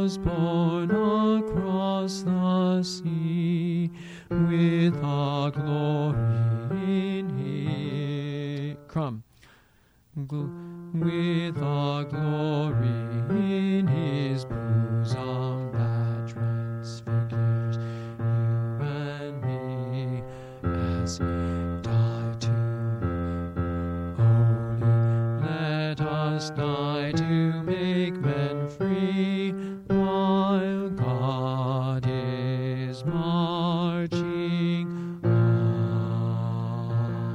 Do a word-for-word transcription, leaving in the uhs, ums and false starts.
was born across the sea, with a glory in his crumb, Gl- with a glory in his bosom that transfigures you and me as he died to me. Holy, let us die to make men.